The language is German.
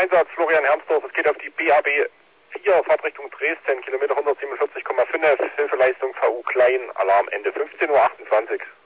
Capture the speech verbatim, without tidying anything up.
Einsatz Florian Hermsdorf, es geht auf die B A B vier, Fahrtrichtung Dresden, Kilometer hundertsiebenundvierzig Komma fünf, Hilfeleistung V U Klein, Alarm Ende fünfzehn Uhr achtundzwanzig.